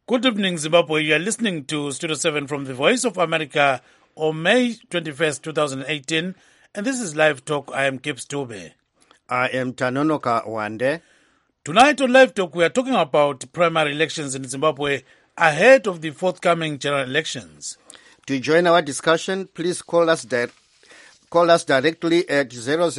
Good evening, Zimbabwe. You are listening to Studio 7 from the Voice of America on May 21st, 2018. And this is Live Talk. I am Gibbs Tobe. I am Tanonoka Wande. Tonight on Live Talk, we are talking about primary elections in Zimbabwe ahead of the forthcoming general elections. To join our discussion, please call us directly at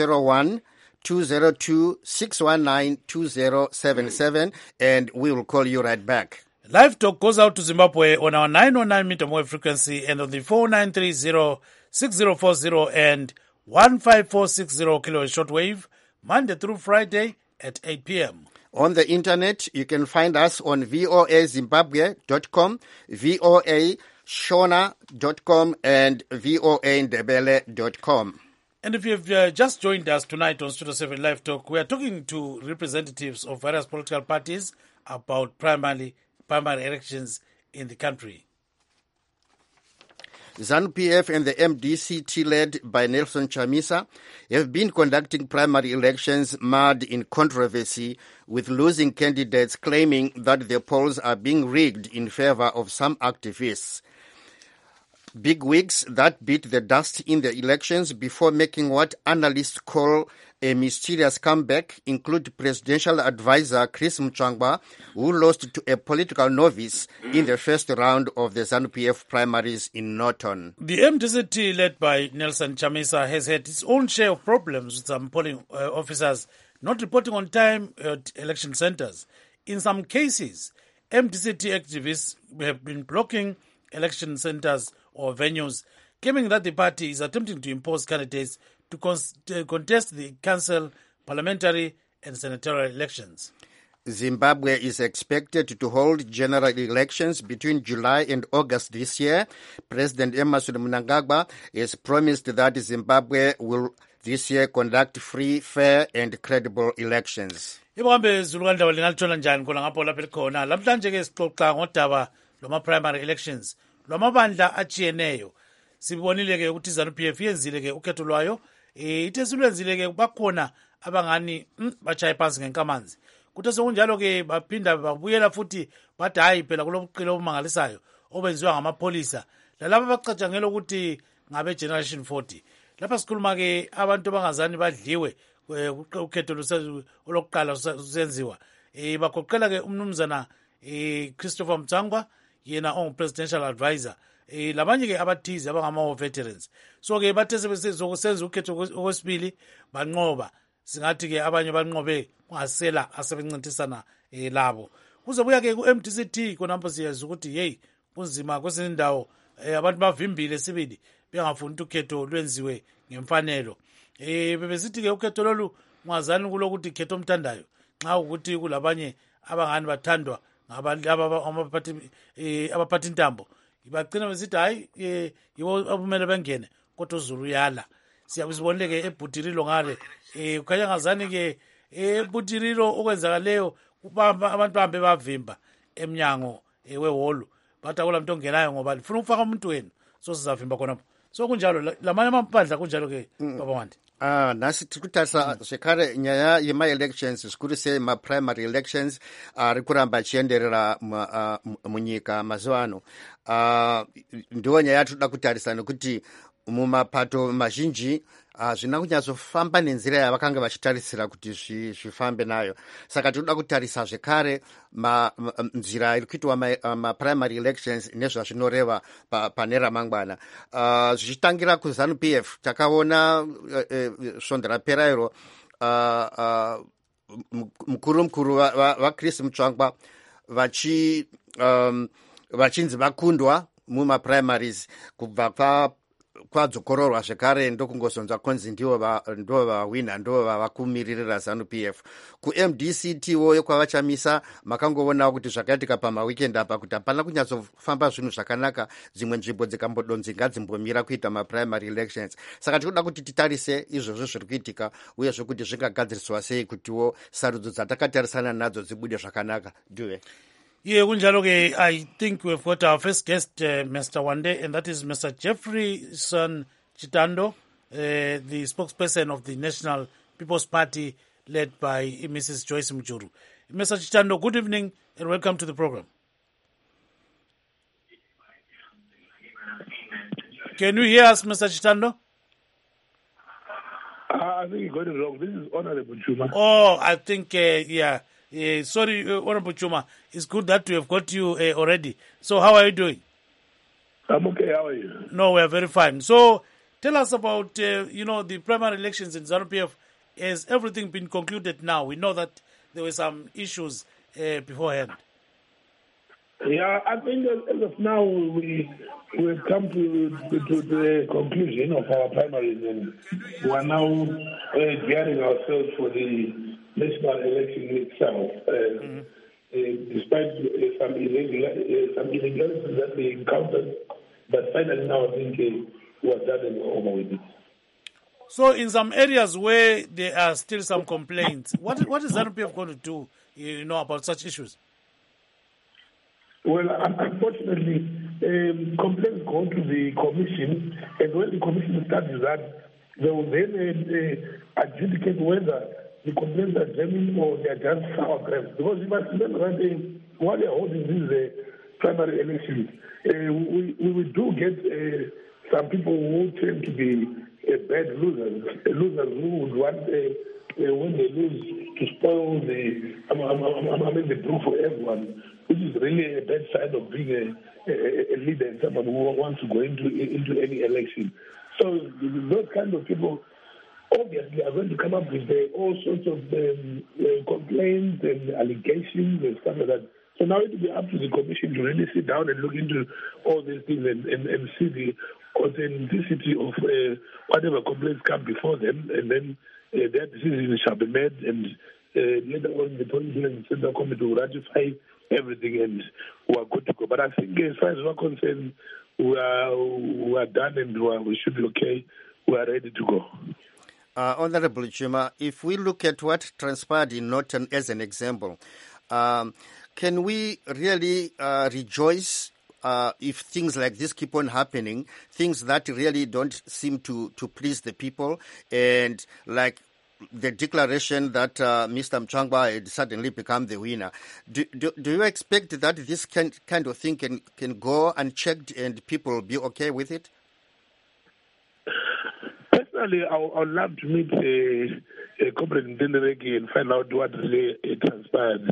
001-202-619-2077 and we will call you right back. Live Talk goes out to Zimbabwe on our 909 meter wave frequency and on the 4930-6040 and 15460 kilohertz shortwave, Monday through Friday at 8 p.m. On the internet, you can find us on voazimbabwe.com, voashona.com, and voandebele.com. And if you've just joined us tonight on Studio 7 Live Talk, we are talking to representatives of various political parties about primary elections in the country. ZANU-PF and the MDCT, led by Nelson Chamisa, have been conducting primary elections marred in controversy, with losing candidates claiming that the polls are being rigged in favor of some activists. Bigwigs that beat the dust in the elections before making what analysts call a mysterious comeback include presidential advisor Chris Mutsvangwa, who lost to a political novice in the first round of the ZANU-PF primaries in Norton. The MDCT, led by Nelson Chamisa, has had its own share of problems with some polling officers not reporting on time at election centers. In some cases, MDCT activists have been blocking election centers or venues, claiming that the party is attempting to impose candidates to contest the council, parliamentary and senatorial elections. Zimbabwe is expected to hold general elections between July and August this year. President Emmerson Mnangagwa has promised that Zimbabwe will this year conduct free, fair and credible elections. Ibambe zulukandaba lingalithola njani khona ngapho lapha likhona lamhlanje ke sixoxa ngodaba loma primary elections lwamabandla achiyeneyo. Sibonile ke ukuthi ZANU-PF yenzile ke ukhetho lwayo, ithe silwenzile ke bakhona abangani bachaye phansi ngenkamanzi. Kuthe sokunjalo ke baphinda babuyela futhi bathi hayi phela kulobuqilo obumangalisayo obenziwa ngamapholisa lalabo bacatshangela ukuthi ngabe generation 40. Lapha sikhuluma ke abantu abangazani badliwe ukhetho olokuqala usenziwa. Bagoqela ke umnumzana Christopher Mutsvangwa, yena presidential advisor. Labanye ke abathize abangama veterans. So ke bathe sebesenza ukhetho okwesibili banqoba. Singathi ke abanye banqobe kungasela asebencintisana labo. Kuzobuya ke ku-MDCT khonapho siyazi ukuthi hey kunzima kwesinye indawo abantu bavimbile sibili bengafuni ukhetho lwenziwe ngemfanelo. Bebesithi ke ukhetho lolu ungazani kulokuthi khetho omthandayo nxa ukuthi kulabanye abangani bathandwa ngabantu abaphathi intambo. Bagcina besithi hayi yibo abumele bengene kodwa uZulu uyala. Siyabizibonile ke eButirilo ngale ukhanya ngazani ke eButirilo okwenzakaleyo abantu bahambe bavimba eminyango weholu bathi akula muntu ongenayo ngoba lifuna ukufaka umuntu wenu, so sizavimba khonapho. So kunjalo lamanye amabandla kunjalo ke baba Wandi. Nasi tikutasa zvekare nyaya yema-elections zvikuru sei ma-primary elections ari kuramba achienderera munyika mazuva ano. Ndiwo nyaya yatoda kutarisa nekuti mumapato mazhinji zvina kunyatsofamba nenzira yavakanga vachitarisira kuti zvifambe nayo. Saka tinoda kutarisa zvekare nzira iri kuitwa maprimary elections nezvazvinoreva pane ramangwana. Zvichitangira kuZANU-PF takaona svondo rapera iro mukuru vaChris Mutsvangwa vachinzi vakundwa mumaprimaries kubva kwadzokororwa zvekare ndokungozonzwa kunzi ndivo vawina, ndivo vavakumiririra ZANU-PF. Ku-MDCT woyo kwavachamisa makangoonawo kuti zvakaitika pamawikendi apa kuti hapana kunyatsofamba zvinhu zvakanaka, dzimwe nzvimbo dzikambodonzi ngadzimbomira kuita maprimary elections. Saka tinoda kuti titarise izvozvo zviri kuitika uyezve kuti zvingagadziriswa sei kutiwo sarudzo dzatakatarisana nadzo dzibude zvakanaka. Duve. Yeah, kunjalo-ke, I think we've got our first guest, Mr. Wande, and that is Mr. Jeffreyson Chitando, the spokesperson of the National People's Party led by Mrs. Joyce Mujuru. Mr. Chitando, good evening and welcome to the program. Can you hear us, Mr. Chitando? I think you got it wrong. This is Honorable Chuma. Oh, I think, yeah. Sorry, Honorable Chuma. It's good that we have got you already. So how are you doing? I'm okay. How are you? No, we are very fine. So tell us about, the primary elections in ZANU-PF. Has everything been concluded now? We know that there were some issues beforehand. Yeah, I think as of now, we've come to the conclusion of our primaries, and we are now gearing ourselves for the national election itself. Despite some irregularities that we encountered, but finally now I think we are done and over with it. So in some areas where there are still some complaints, what is ZANU-PF going to do, about such issues? Well, unfortunately, complaints go to the commission, and when the commission studies that, they will then adjudicate whether the complaints are genuine or they are just sour grapes. Because you must remember that while they are holding these primary elections, we do get some people who tend to be bad losers who would want, when they lose, to spoil the brew for everyone, which is really a bad sign of being a leader and someone who wants to go into any election. So those kind of people obviously are going to come up with all sorts of complaints and allegations and stuff like that. So now it will be up to the commission to really sit down and look into all these things and see the authenticity of whatever complaints come before them, and then their decisions shall be made, and later on the Political and Central Committee will ratify everything, and we are good to go. But I think as far as we're concerned, we are done, and we should be okay. We are ready to go. Honorable Chuma, if we look at what transpired in Norton as an example, can we really rejoice if things like this keep on happening, things that really don't seem to please the people, and like the declaration that Mr. Mchangwa had suddenly become the winner? Do you expect that this kind of thing can go unchecked and people will be okay with it? Personally, I would love to meet Comrade Ndendereki and find out what really transpired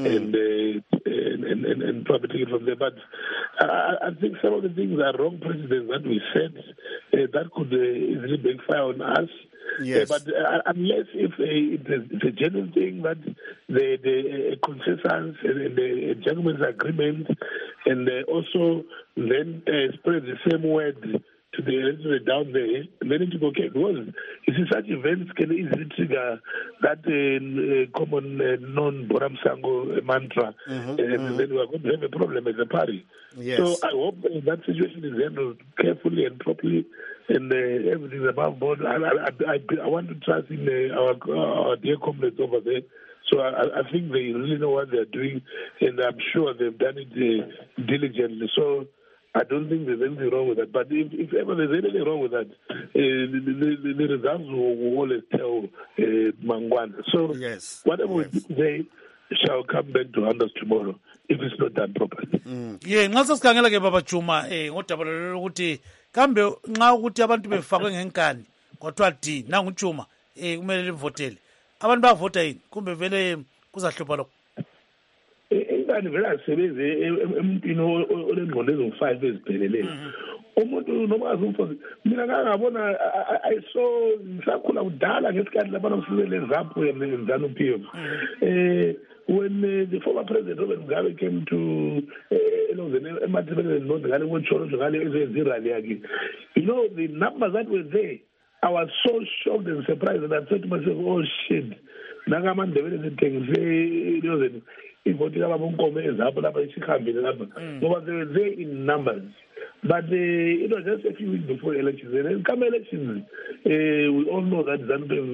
and probably take it from there. But I think some of the things are wrong precedents that we set that could easily backfire on us. Yes. But unless if it's a genuine thing that the consensus and the gentleman's agreement, and also then spread the same word to the down there, and then it will okay. Because you see, such events can easily trigger that common non-Boram Sango mantra, and then we are going to have a problem as a party. Yes. So I hope that situation is handled carefully and properly, and everything is above board. I want to trust in our dear comrades over there. So I think they really know what they're doing, and I'm sure they've done it diligently. So I don't think there's anything wrong with that. But if ever there's anything wrong with that, the results will always tell Mangwana. So yes. Whatever we do today shall come back to us tomorrow if it's not done properly. Yeah, nxa sesikhangela ke baba Chuma ngodaba lolu ukuthi kambe nxa ukuthi abantu befakwe ngenkani kwathiwa D nangu Chuma kumele livotele abantu bavota yini kumbe vele kuzahlupha lokho? Inkani vele asebenze emuntwini olengqondo eziwu-5 ezipheleleyo. Umuntu noma azumfozi mina ngangabona ayiso ngisakhula kudala ngesikhathi labana kusukele ZAPU and ZANU-PF. When the former President Robert Mugabe came to the numbers that were there, I was so shocked and surprised, and I said to myself, oh shit, they were there in numbers. But just a few weeks before elections, and then come elections, we all know that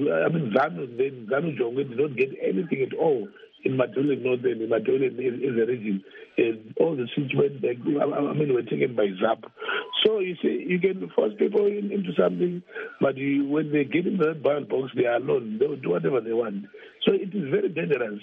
ZANU Jongwe did not get anything at all in Matuli North and in Matuli is a region. And all the seats went back, were taken by ZAP. So you see, you can force people into something, but when they get in the ballot box, they are alone. They will do whatever they want. So it is very dangerous.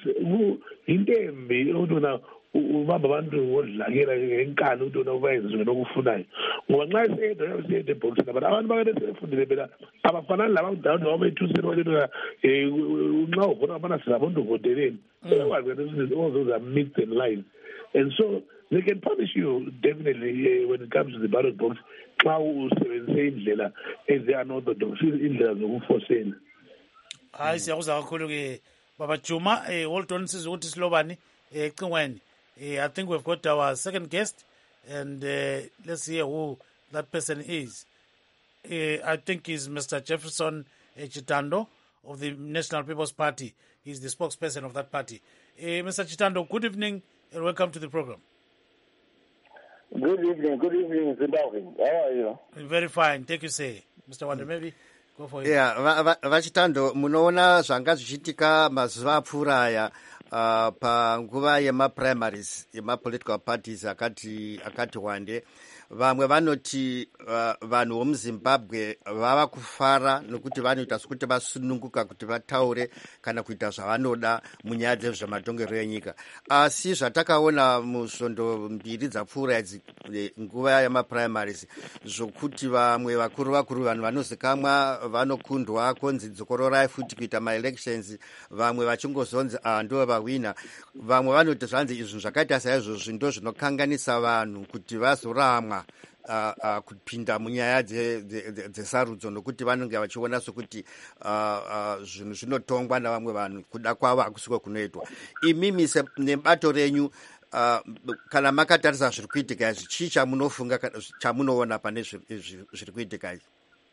Ubamba abantu ngodlakela ngenkani umuntu onokuyenza nokufunayo ngoba nxa isiyede ebhokisini abantu abantu bakade sebefundile phela abafanani laba kudala noma bethuseni baletha nxa uvota abana sinabontu voteleni sebekwazi ukuthi all those are myths and lies, and so they can punish you definitely when it comes to the ballot box xa usebenzise indlela eziyi-unorthodox, indlela zokufosela. Hayi siyakuza kakhulu-ke Baba Juma. Hold on sizwe ukuthi silobani ecingweni. I think we've got our second guest, and let's hear who that person is. I think he's Mr. Jefferson Chitando of the National People's Party. He's the spokesperson of that party. Mr. Chitando, good evening and welcome to the program. Good evening, Zimbabwe. How are you? Very fine, thank you, sir. Mr. Wande, maybe go for it. Yeah, Vachitando, munoona zvanga zvichiitika mazuva apfuura aya panguva yemaprimaries yemapolitical parties akati wande. Vamwe vanoti vanhu vomuzimbabwe vava kufara nokuti vanoita sokuti vasununguka kuti vataure kana kuita zvavanoda munyaya dzezvematongerero enyika. Asi zvatakaona musvondo mbiri dzapfuura idzi nguva yemaprimaries zvokuti vamwe vakuru vanhu vanozikamwa vanokundwa konzi dzokororai futi kuita maelections, vamwe vachingozonzi ndo vahwina. Vamwe vanoti zvanzi izvi zvakaita saizvozvi ndo zvinokanganisa vanhu kuti vazoramwa kupinda munyaya dzesarudzo nokuti vanenge vachiona sokuti zvinhu zvinotongwa navamwe vanhu kuda kwavo hakusiko kunoitwa. Imimi nebato renyu kana makatarisa zviri kuitika izvi, chii chamunofunga chamunoona pane zviri kuitika izvi?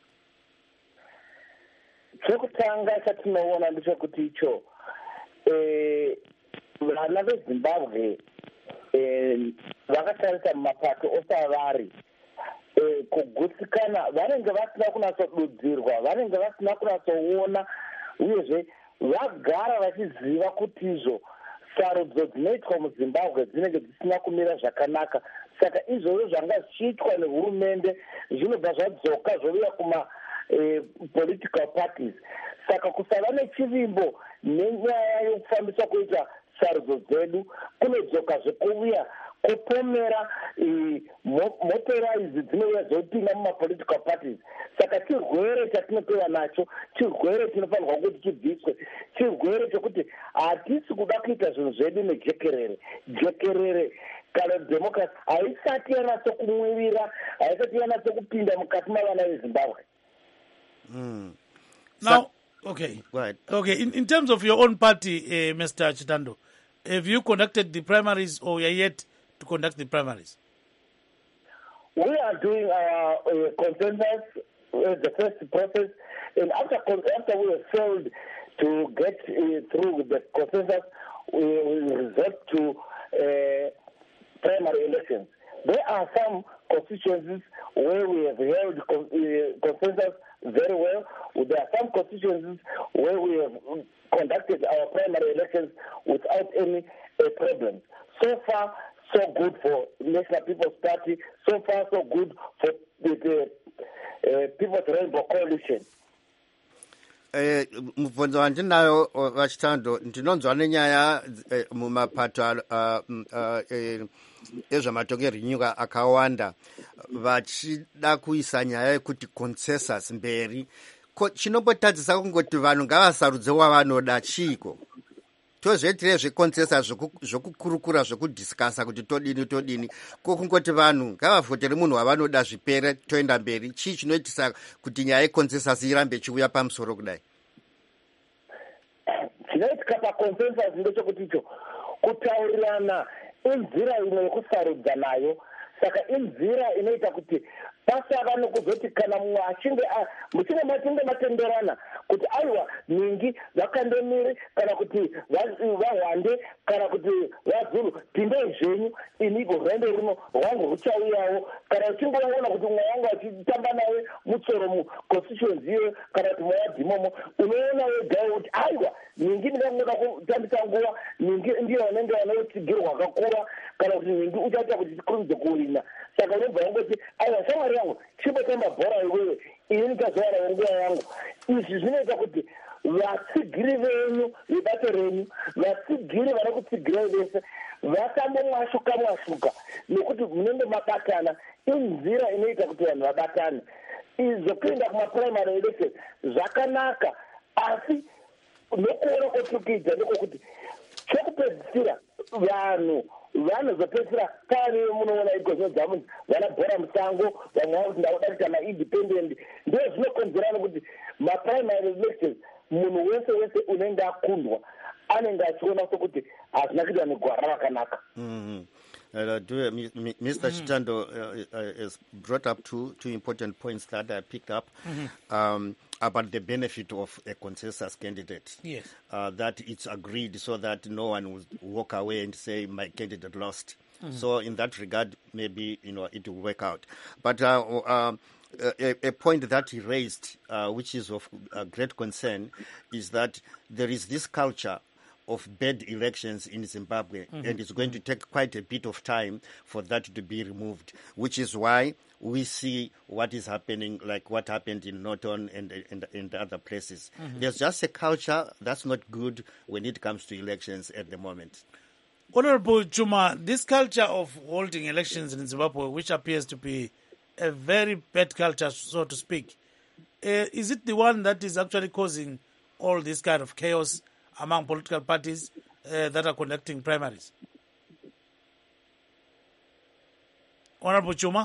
Chekutanga chatinoona ndechekuti icho vana vezimbabwe vakatarisa mumapato osavari kugutsikana, vanenge vasina kunatsodudzirwa, vanenge vasina kunatsoona, uyezve vagara vachiziva kuti izvo sarudzo dzinoitwa muzimbabwe dzinenge dzisina kumira zvakanaka. Saka izvozvo zvanga zvichiitwa nehurumende zvinobva zvadzoka zvovuya kuma political parties. Saka kusava nechivimbo nenyaya yokufambiswa kuita sarudzo dzedu kunodzoka zvekuvuya kupomera motera idzi dzinouya dzopinda mumapolitical parties. Saka chirwere chatinopera nacho, chirwere chinofanirwa kuti chibviswe, chirwere chokuti hatisi kuda kuita zvinhu zvedu nejekerere kana democracy haisati yanatsokumwirira, haisati yanatsekupinda mukati mavana vezimbabwe. Now, okay. Right. Okay, in terms of your own party, Mr. Chitando, have you conducted the primaries or you are yet to conduct the primaries? We are doing our consensus, the first process, and after we have failed to get through the consensus, we resort to primary elections. There are some constituencies where we have held consensus very well. There are some constituencies where we have conducted our primary elections without any problems. So far, so good for National People's Party. So far, so good for the People's Rainbow Coalition. Mubvunzo wandinayo Vachitando, ndinonzwa nenyaya mumapato ezvematongerero enyika akawanda vachida kuisa nyaya yekuti consensus mberi. Chinombotadzisa kungoti vanhu ngavasarudze wavanoda chiko. Tozviitire zveconsensus zvokukurukura zvokudhiskasa kuti todini kokungoti vanhu ngavavhotere munhu wavanoda zvipere toenda mberi. Chii chinoitisa kuti nyaya yeconsensus irambe chiuya pamusoro kudai? Chinoitika paconsensus ndechekuti icho kutaurirana inzira imwe yekusarudza nayo. Saka inzira inoita kuti pasava nokuzoti kana mumwe muchinge matenderana kuti aiwa ningi vakandemiri kana kuti vahwande kana kuti vadzuru pindei zvenyu ini rwendo runo rwangu ruchauyawo. Kana uchinge waona kuti mumwe wangu achitamba nawe mutsoro muconstituency iyo kana kuti mwadhimomo unoona wegawo kuti aiwa ningi ndingangoda kutambisa nguva, ningi ndiyo vanenge vanotsigiro rwakakura kana kuti ningi uchaita kuti tikurumidze kuwina. Saka unobva wangoti aiwa shamwari yangu chipotamba bhora iwewe ini ndikazowana nguva yangu. Izvi zvinoita kuti vatsigiri venyu vebato renyu, vatsigiri vari kutsigirai vese vasambomwashuka nekuti munenge mabatana inzira inoita kuti vanhu vabatane izopinda kumaprimary elections zvakanaka asi nokuona kwotukidza ndekokuti chokupedzisira vanhu vanozopedzisira pane munoona igozodza munhu vanabhora musango vamwe vakuti ndauda kuita maindependent ndo zvinokonzerana kuti maprimary elections munhu wese wese unenge akundwa anenge achiona sokuti hazina kuita negwara rakanaka. Mr. Chitando has brought up two important points that I picked up about the benefit of a consensus candidate. Yes. That it's agreed so that no one will walk away and say my candidate lost. So in that regard, maybe it will work out. But a point that he raised, which is of great concern, is that there is this culture of bad elections in Zimbabwe, and it's going to take quite a bit of time for that to be removed, which is why we see what is happening, like what happened in Norton and other places. There's just a culture that's not good when it comes to elections at the moment. Honorable Chuma, this culture of holding elections in Zimbabwe, which appears to be a very bad culture, so to speak, is it the one that is actually causing all this kind of chaos among political parties that are conducting primaries? Honorable Chuma?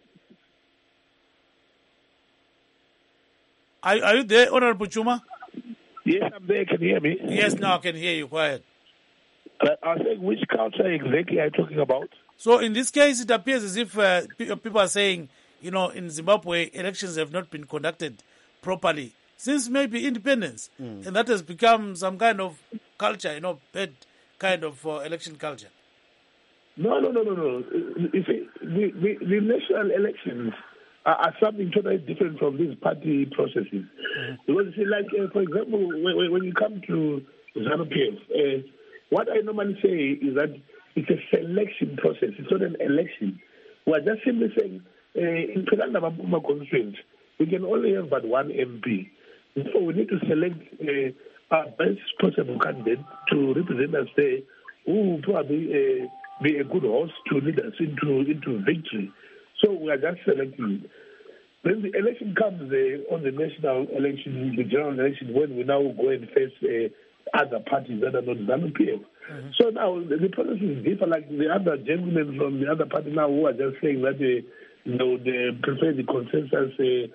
Are you there, Honorable Chuma? Yes, I'm there. Can you hear me? Yes, now I can hear you. Go ahead. I was saying, which culture exactly are you talking about? So in this case, it appears as if people are saying, in Zimbabwe, elections have not been conducted properly since maybe independence. And that has become some kind of culture, bad kind of election culture. No. You see, the national elections are something totally different from these party processes. Because, you see, for example, when you come to ZANU-PF, what I normally say is that it's a selection process. It's not an election. We are just simply saying, in Tolanda Mapuma constituency, we can only have but one MP. So we need to select our best possible candidate to represent us there, who will probably be a good horse to lead us into victory. So we are just selecting. Then the election comes on the national election, the general election, when we now go and face other parties that are not ZANU-PF. So now the process is different. Like the other gentlemen from the other party now who are just saying that they prefer the consensus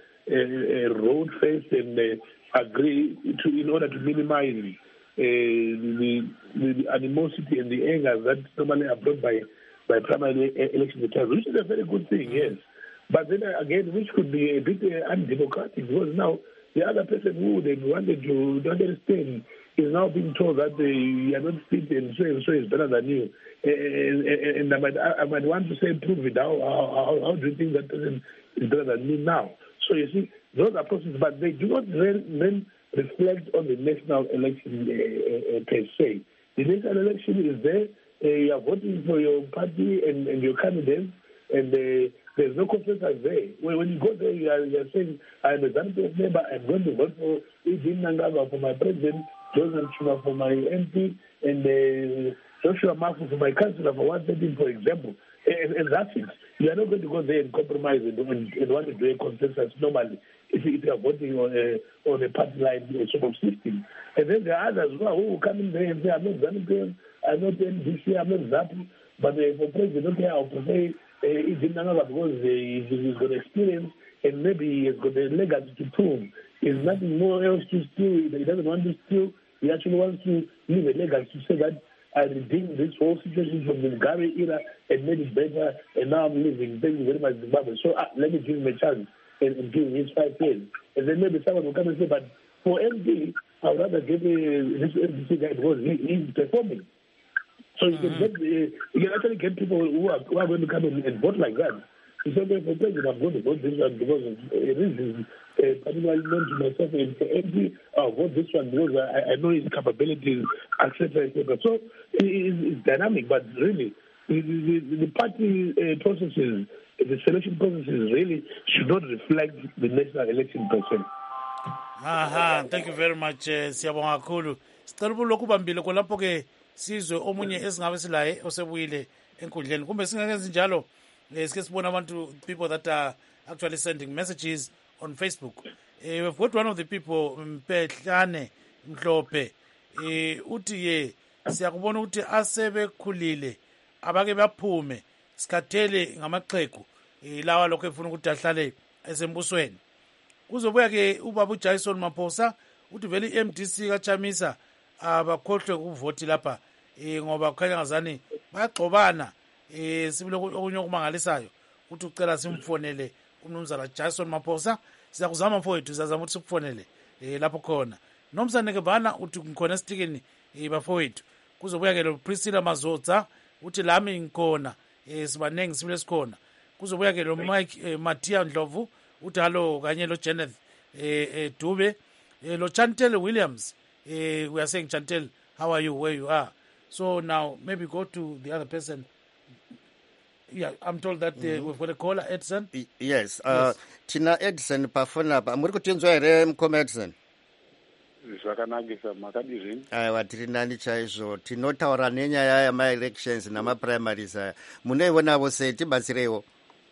road first and agree in order to minimize the animosity and the anger that normally are brought by primary election returns, which is a very good thing, yes. But then again, which could be a bit undemocratic, because now the other person who they wanted to understand is now being told that you are not fit and so is better than you. And I might want to say, prove it. How do you think that person is better than me now? So you see, those are processes, but they do not then reflect on the national election per se. The national election is there. You are voting for your party and your candidates, and there's no consensus there. When you go there, you are saying, I'm a ZANU-PF member, I'm going to vote for Eugene Nangaba for my president, Joseph Chuma for my MP, and Joshua Mafu for my councillor for 113, for example. And that's it. You are not going to go there and compromise and want to do a consensus normally if you are voting on a party line sort of system. And then there are others who will come in there and say, I'm not ZANU-PF, I'm not NDC, I'm not ZAPU, but for president, okay, I'll prefer Eugene Nangaba because he's got experience and maybe he has got a legacy to prove. There's nothing more else to steal. He doesn't want to steal. He actually wants to leave a legacy to say that I redeemed this whole situation from the Mugabe era and made it better, and now I'm living. Thank you very much, Zimbabwe. So let me give him a chance and give him his 5 years. And then maybe someone will come and say, but for MD, I would rather give this MDC guy because he's performing. So you can actually get people who are going to come and vote like that. You say, for president, I'm going to vote this one because of reasons particularly known to myself. And for MD, I'll vote this one because I know his capabilities, etc., etc. So it's dynamic, but really, the party processes, the selection processes really should not reflect the national election process. Thank you very much, Siyabonga kakhulu. Sicela ukubambile kolapho ke sizwe omunye esingabe silaye osebuyile enkundleni kumbe singakenzi njalo Sike sibona abantu, people that are actually sending messages on Facebook. We've got one of the people, Mpehlane Mhlophe, uthi ye siyakubona ukuthi asebekhulile abake baphume sikhathele ngamaxhegu lawa lokho efuna ukuthi ahlale esembusweni. Kuzobuya ke ubaba uJason Maphosa uthi vele iMDC kaChamisa abakhohlwe ukuvoti lapha ngoba kukhanya ngazani bayagxobana. Sibile okunye okumangalisayo uthi ucela simfonele umnumzana Jason Maphosa. Sizakuzama mfowethu, sizazama ukuthi sikufonele lapho khona. Nomsaneke bana uthi ngikhona esitikini bafowethu. Kuzobuya ke lo Priscilla Mazotsa uthi lami ngikhona sibanengi sibile sikhona. Kuzobuya ke lo Mike Matia Ndlovu uthi hallo kanye lo Janet Dube lo Chantel Williams. We are saying Chantel, how are you, where you are? So now maybe go to the other person. Yeah, I'm told that we've got a caller, Edson. Yes. Tina Edson pafona pa muri kutinzwa here mkoma Edson. Zvakanakisa makadizvini. Aiwa tiri nani chaizvo tinotaura nenyaya yama-elections nama-primaries aya munoiona sei tibatsireiwo?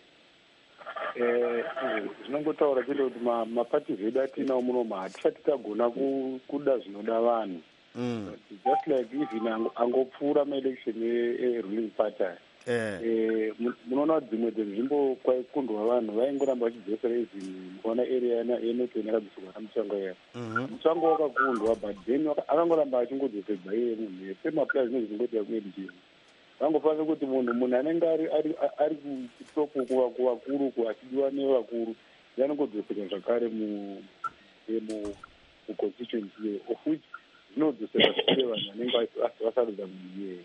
Zvinongotaura chete kuti mapati zvedu atinawo munomu hatisati tagona kuda zvinoda vanhu. Just like even angopfuura ma-election e-ruling party aya. Munoona kuti dzimwe dzenzvimbo kwaikundwa vanhu vaingoramba vachidzosera izvi mukaona area yenetoni yakadzosirwa namutsvango iya. Mutsvango wakakundwa but then akangoramba achingodzosedzwa iye munhu semaplai zvinhu zvingoita kumwe vangofanira kuti munhu anenge ari kutoko kuvakuru achidiwa nevakuru yanongodzosera zvakare muconstituency of which zvinodzosera zvakare vanhu vanenge vasarudza munhu iyeye.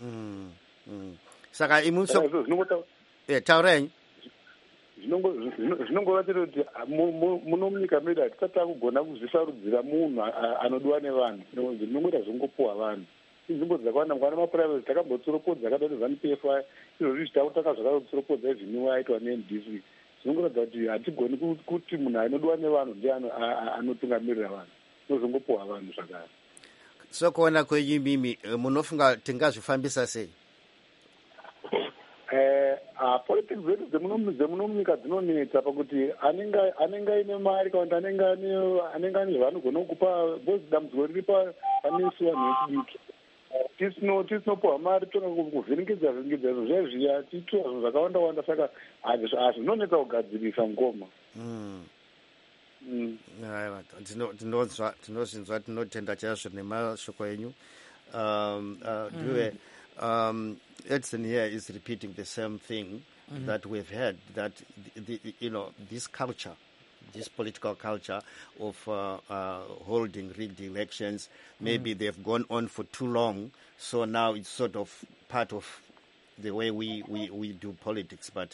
Saka taurai zvinongova chete kuti muno munyika medu hatisati takugona kuzvisarudzira munhu anodiwa nevanhu. Zvinongoita zvongopuwa vanhu inzvimbo dzakawanda mukana mapuraivesi takambotsoropodza akadati ZANU-PF aya izvozvi zvitakutaka zvakatotsoropodza zvimwe aitwa neNDC. Zvinongoratidza kuti hatigoni kuti munhu anodiwa nevanhu ndiye anotungamirira vanhu, tinozongopuwa vanhu zvakare. Sokuona kwenyu mimi munofunga tingazvifambisa sei? Politics zedu dzemuno munyika dzinonetsa pakuti anenge aine mari kana kuti anenge ane vanogona kupa bozi dambudziko riri panesu vanhu vechidiki. Tisinopuwa mari tonga kuvhiringidza izvo zviya tiitora zvinhu zvakawanda saka hazvinonetsa kugadzirisa ngoma. Tinozvinzwa tinotenda chaizvo nemashoko enyu. Edson here is repeating the same thing that we've heard, that this culture, this political culture of holding rigged elections, maybe they've gone on for too long, so now it's sort of part of the way we do politics, but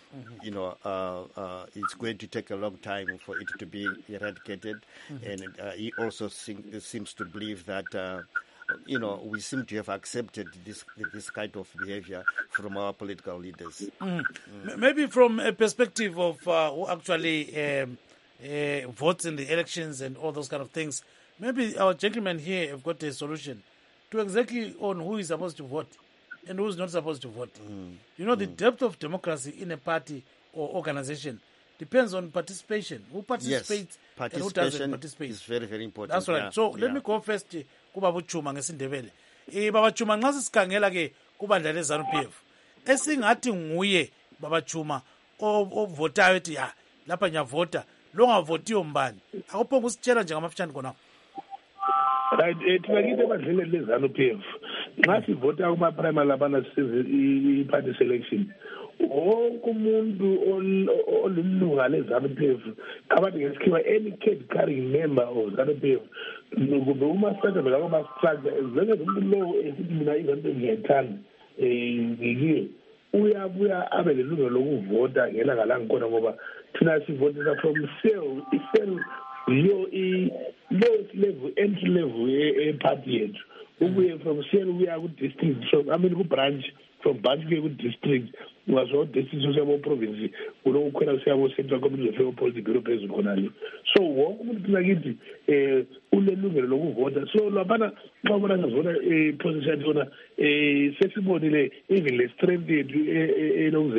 it's going to take a long time for it to be eradicated. And he also seems to believe that we seem to have accepted this kind of behavior from our political leaders. Maybe from a perspective of who actually votes in the elections and all those kind of things, maybe our gentlemen here have got a solution to exactly on who is supposed to vote and who is not supposed to vote. The depth of democracy in a party or organization depends on participation. Who participates and who doesn't participate. Is very, very important. That's right. So let me go first kubaba Chuma ngesindebele. Baba Chuma nxa sikhangela ke kubandla leZANU-PF. Esingathi nguye baba Chuma ovotayo ethi lapha ngiyavota, lo ngavotiyo mbani. Akuphonga usitshela nje ngamafitshane khona. Right, thina ebandleni leZANU-PF. Nxa sivota kuma-primary labana i-party selection. Wonke umuntu olilunga leZANU-PF abathi ngesikhiwa any card carrying member of ZANU-PF kumbe umastrata bekakumastrata njengezomuntu lowo esithi mina iZANU-PF ngiyayithanda ngikiyo uyabuya abe lelungelo lokuvota ngelanga langikhona ngoba thina sivotisa from cell yiyo i-lowest level, entry level e-party yethu ubuye from cell uya ku-district ku-branch from branch kuye ku-district ungazo district usiyabo-province kunokukhwela usiyabo-central community affairs policy bureau phezulu khonale. So wonke umuntu thina kithi unelungelo lokuvota. So laphana xa ubona ngazivota position yona sesibonile even le strength yethu elokuzeni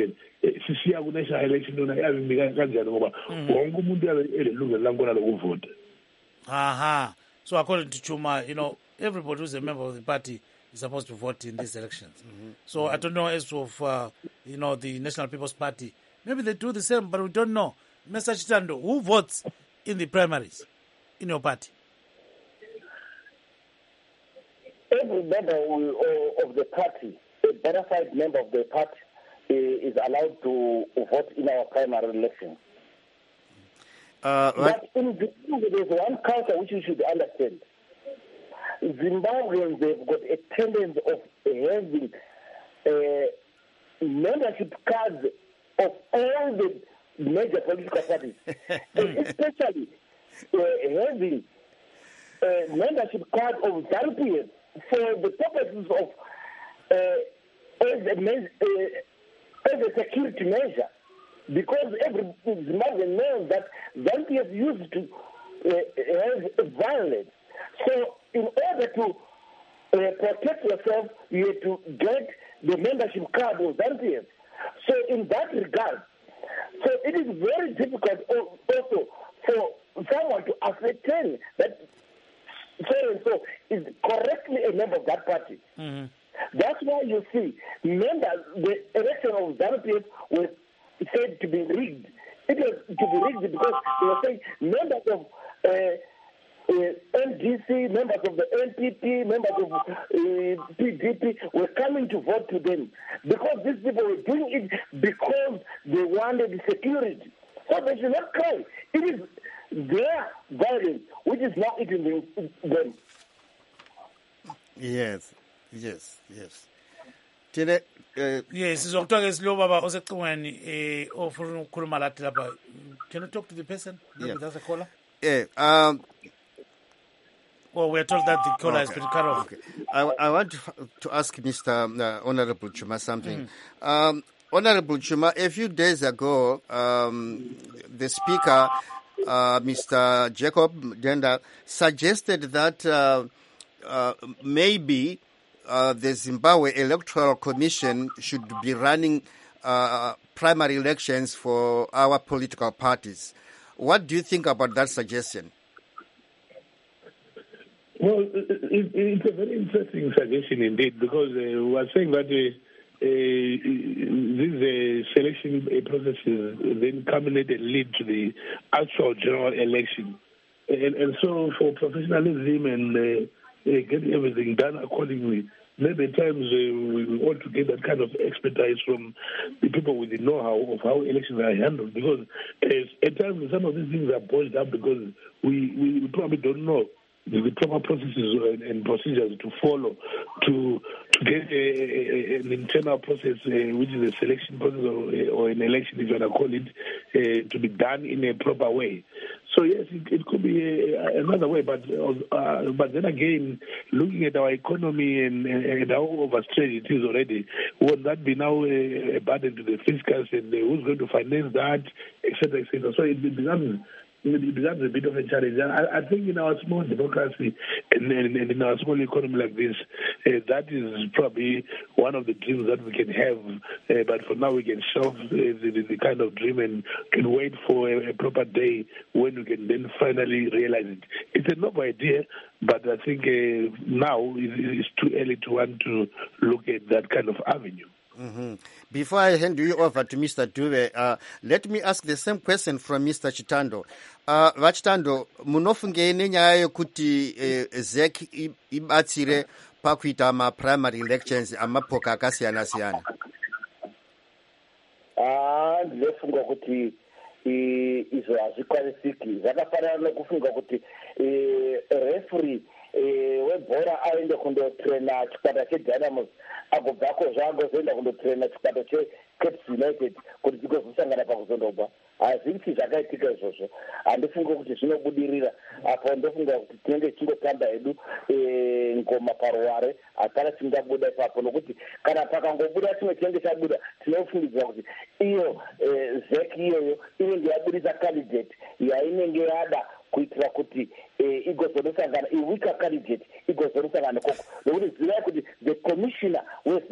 sisiya ku-national election yona yabe kanjani ngoba wonke umuntu yabe elelungelo langkhona lokuvota. Aha. So according to Chuma, everybody who's a member of the party is supposed to vote in these elections. So I don't know as of, the National People's Party. Maybe they do the same, but we don't know. Mr. Chitando, who votes in the primaries in your party? Every member of the party, a bona fide member of the party, is allowed to vote in our primary election. But there's one culture which you should understand. Zimbabweans, they've got a tendency of having membership cards of all the major political parties, especially having membership card of ZANU-PF for the purposes of as a security measure, because every Zimbabwean knows that ZANU-PF used to have violence. So in order to protect yourself, you have to get the membership card of ZANU-PF. So in that regard, so it is very difficult also for someone to ascertain that so-and-so is correctly a member of that party. Mm-hmm. That's why you see the election of ZANU-PF was said to be rigged. It was to be rigged because they were saying members of NDC, members of the NPP, members of PDP were coming to vote to them because these people were doing it because they wanted security. So they should not cry. It is their violence which is now eating them. Yes. Yes. Yes, sizokuthiwa ke silo baba osecingweni ofuna ukukhuluma lathi lapha. Can you talk to the person? Maybe that's a caller. Yeah. Well, we are told that the caller has been cut off. Okay. I want to ask Mr. Honorable Chuma something. Honorable Chuma, a few days ago, the Speaker, Mr. Jacob Denda, suggested that maybe the Zimbabwe Electoral Commission should be running primary elections for our political parties. What do you think about that suggestion? Well, it's a very interesting suggestion indeed, because we are saying that these selection processes then culminate and lead to the actual general election. And so for professionalism and getting everything done accordingly, maybe at times we ought to get that kind of expertise from the people with the know-how of how elections are handled, because at times some of these things are boiled up because we probably don't know the proper processes and procedures to follow to get an internal process, which is a selection process or an election, if you want to call it, to be done in a proper way. So yes, it could be another way, but then again, looking at our economy and how overstretched it is already, would that be now a burden to the fiscus, and who's going to finance that, etc., etc. So it becomes a bit of a challenge. I think in our small democracy and in our small economy like this, that is probably one of the dreams that we can have. But for now, we can shelve the kind of dream and can wait for a proper day when we can then finally realize it. It's a noble idea, but I think now it's too early to want to look at that kind of avenue. Mm-hmm. Before I hand you over to Mr. Dube, let me ask the same question from Mr. Chitando. Vachitando, munofungei nenyaya yokuti ZEC ibatsire pakuita ma-primary elections amapoka akasiyana-siyana? Ndinofunga kuti izvo hazvikwanisiki. Zvakafanana nokufunga kuti referee webhora aende kundotrena chikwata cheDynamos agobvako zvaangozoenda kundotrena chikwata cheCaps United kuti dzigozosangana pakuzondobva. Hazvisi zvakaitika izvozvo. Handifunga kuti zvinobudirira. Apo ndofunga kuti tinenge tichingotamba hedu ngoma paruware, hapana chingabuda ipapo, nokuti kana pakangobuda chimwe chinenge chabuda, tinofungidzira kuti iyo ZEC iyoyo inenge yabudisa candidate yainenge yada kuitira kuti igozorosangana iwika candidate igozorosangana koko, nokuti zivai kuti the commissioner weZEC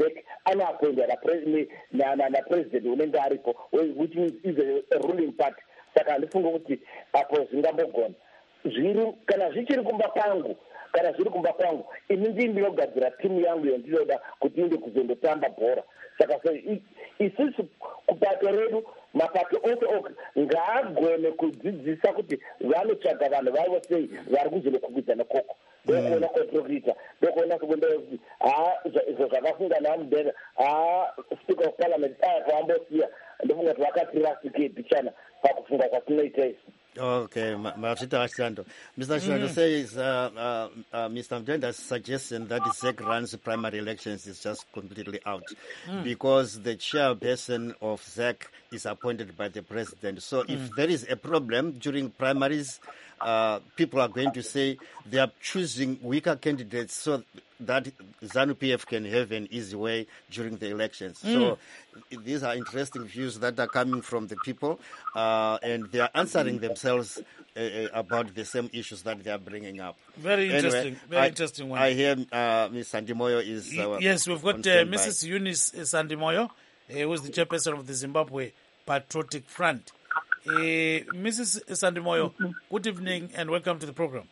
anoappoinda napresident unenge aripo, which means is a ruling party. Saka handifunga kuti apo zvingambogona zviri, kana zvichiri kumba kwangu, kana zviri kumba kwangu, ini ndinogadzira timu yangu yandinoda kuti inde kuzondotamba bhora. Saka isusu kubato redu, mapato ose ngaagone kudzidzisa kuti vanotsvaga vanhu vavo sei vari kuzonokwikwidzana koko. Ndokuona kwatinokuita, ndokuona kuti izvo zvakafunga naMudenge, Speaker of Parliament paambosiya, ndofunga kuti vakatirasike chana pakufunga kwatinoita izvi. Okay, Mr. Shando. Mr. Shando says Mr. Mdenda's suggestion that the ZEC runs primary elections is just completely out because the chairperson of ZEC is appointed by the president. So if there is a problem during primaries, people are going to say they are choosing weaker candidates so that ZANU-PF can have an easy way during the elections. So these are interesting views that are coming from the people, and they are answering themselves about the same issues that they are bringing up. Very interesting, anyway, interesting one. I hear Ms. Sandimoyo is... yes, we've got Mrs. Eunice Sandimoyo, who is the chairperson of the Zimbabwe Patriotic Front. Mrs. Sandimoyo, good evening and welcome to the program.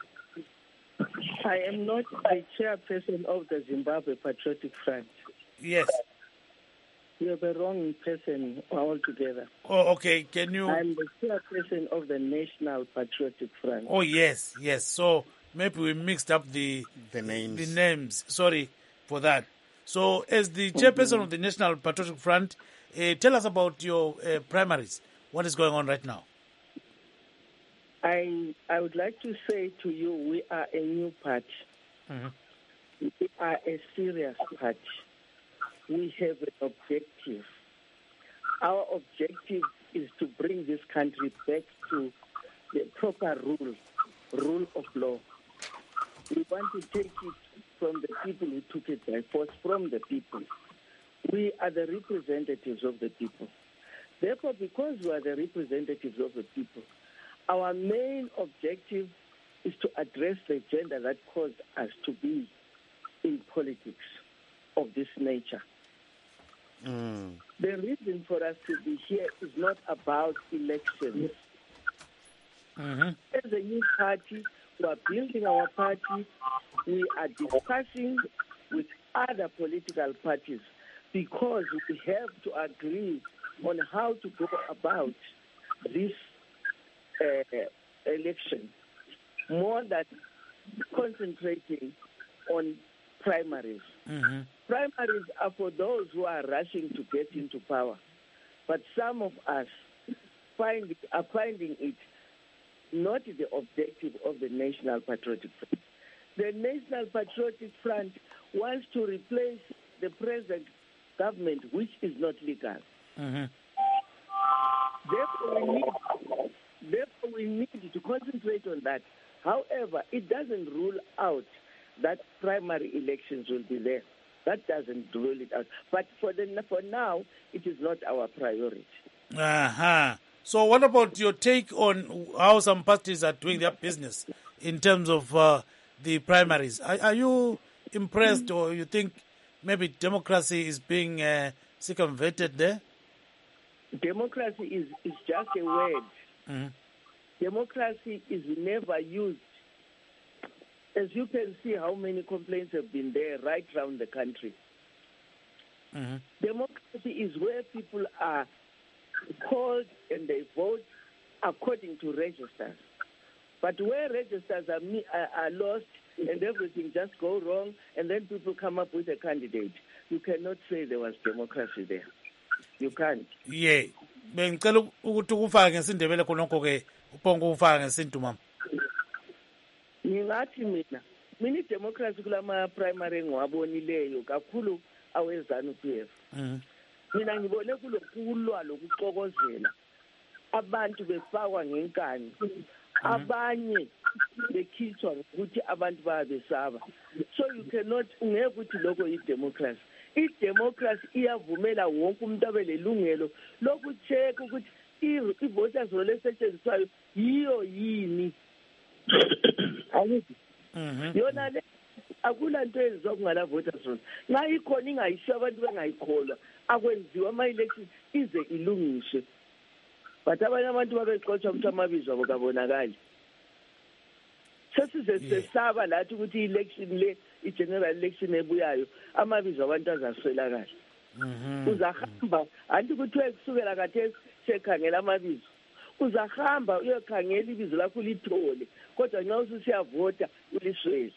I am not the chairperson of the Zimbabwe Patriotic Front. Yes. You have a wrong person altogether. Oh, okay. Can you... I'm the chairperson of the National Patriotic Front. Oh, yes, yes. So maybe we mixed up the names. The names. Sorry for that. So as the chairperson of the National Patriotic Front, tell us about your primaries. What is going on right now? I would like to say to you, we are a new party. We are a serious party. We have an objective. Our objective is to bring this country back to the proper rule of law. We want to take it from the people who took it by force, from the people. We are the representatives of the people. Therefore, because we are the representatives of the people, our main objective is to address the agenda that caused us to be in politics of this nature. The reason for us to be here is not about elections. As a new party, we are building our party. We are discussing with other political parties because we have to agree on how to go about this election, more than concentrating on primaries. Primaries are for those who are rushing to get into power. But some of us are finding it not the objective of the National Patriotic Front. The National Patriotic Front wants to replace the present government, which is not legal. Therefore, we need to concentrate on that. However, it doesn't rule out that primary elections will be there. That doesn't rule it out. But for now, it is not our priority. So what about your take on how some parties are doing their business in terms of the primaries? Are you impressed, or you think maybe democracy is being circumvented there? Democracy is just a word. Democracy is never used. As you can see how many complaints have been there right around the country. Democracy is where people are called and they vote according to registers. But where registers are lost and everything just go wrong and then people come up with a candidate, you cannot say there was democracy there. You can't. Yeah. Bengicela ukuthi ukufaka ngesindebele khonokho ke uphongo ufaka ngesintu mama. Ngingathi mina democracy kulama primary engiwabonileyo kakhulu aweZANU-PF. Mina ngibone kulokulwa lokuxokozela abantu befakwa ngenkani, abanye bekhithwa ukuthi abantu bayabesaba. So you cannot ungeke ukuthi lokho idemocracy. Idemocracy iyavumela wonke umuntu abelelungelo lokucheck ukuthi i-voters roll esetshenziswayo yiyo yini. Yona le akula nto eyenziwa kungala-voters roll. Nxa ikhona ingayishiyo abantu bengayikholwa, akwenziwa ama-election ize ilungiswe. But abanye abantu babexotshwa ukuthi amabizo abo kabonakali. Sesize sesaba lathi ukuthi i-election le, i-general election ebuyayo, amabizo abantu azaswelakala. Uzahamba, anti kuthiwe kusukela khathesi sekhangela amabizo. Uzahamba uyokhangela ibizo lakho ulithole, kodwa nxa ususiyavota uliswele.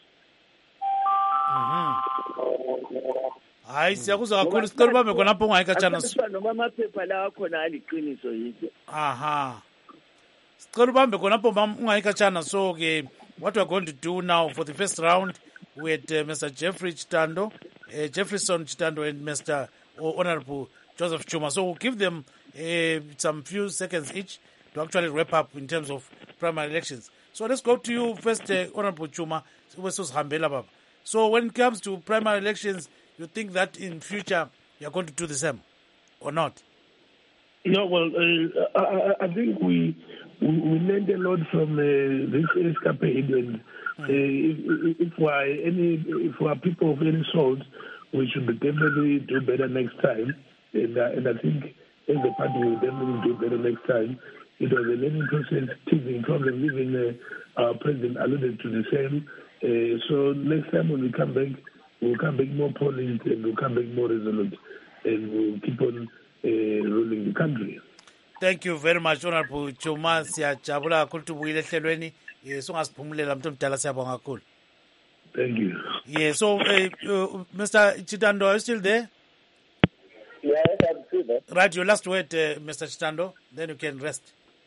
Hayi siyakuzwa kakhulu, sicela ubambe khonapho ungayikatshana. Noma amaphepha lawa khona aliqiniso yini. Sicela ubambe khonapho ungayikatshana. So ke what we're going to do now for the first round with Mr. Jefferson Chitando and Mr. Honorable Joseph Chuma. So we'll give them some few seconds each to actually wrap up in terms of primary elections. So let's go to you first, Honorable Chuma. So when it comes to primary elections, you think that in future you're going to do the same or not? No, well, I think we learned a lot from this escapade, and if we're people of any sort, we should definitely do better next time. And I think as the party will definitely do better next time. It was a learning process, teaching from them, even our president alluded to the same. So next time when we come back, we'll come back more polished and we'll come back more resolute, and we'll keep on ruling the country. Thank you very much, Honorable Chuma. Siyajabula kakhulu tubuyile ehlelweni. Sungasiphumulela umuntu omdala, siyabonga kakhulu. Thank you. Yeah, so Mr. Chitando, are you still there? Yes, I'm still there. Right, your last word, Mr. Chitando, then you can rest.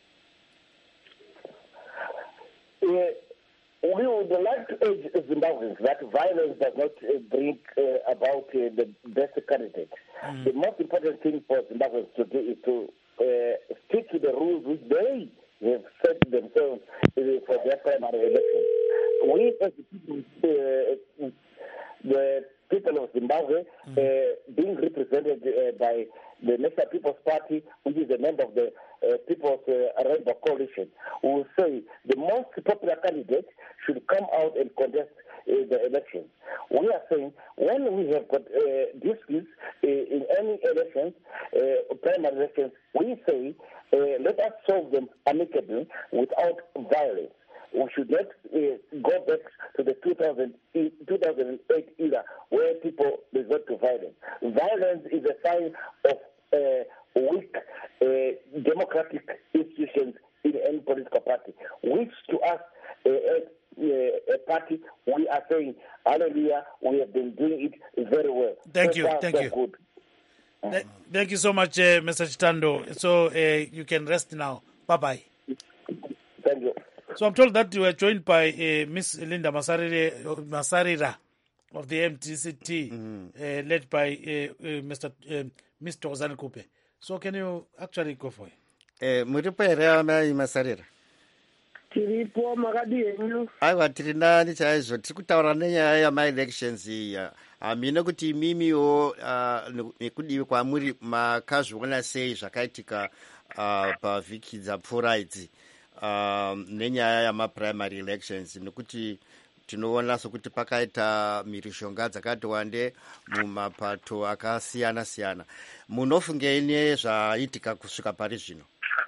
We would like to urge Zimbabweans that violence does not bring about the best candidate. The most important thing for Zimbabweans to do is to stick to the rules which they have set themselves for their primary elections. We, as the people of Zimbabwe, being represented by the National People's Party, which is a member of the People's Rainbow Coalition, will say the most popular candidate should come out and contest the elections. We are saying when we have got disputes in any elections, primary elections, we say let us solve them amicably without violence. We should not go back to the 2008 era where people resort to violence. Violence is a sign of weak democratic institutions in any political party, which to us, a party, we are saying, hallelujah, we have been doing it very well. Thank you. Good. Thank you so much, Mr. Chitando. So you can rest now. Bye-bye. Thank you. So I'm told that you were joined by Miss Linda Masarira of the MTCT, led by Mr. Thokozani Kupe. So can you actually go for it? Muripo ere Masarira? Tiripo makadi yenyu. Aiwa tiri nani chaizvo tiri kutaura nenyaya yama-elections iya. Mina kuti imimiwo nekudivi kwamuri makazviona sei zvakaitika pavhiki dzapfuura idzi nenyaya yama-primary elections, nekuti tinoona sokuti pakaita mhirizhonga dzakati wande mumapato akasiyana-siyana. Munofungei nezvaitika kusvika pari zvino?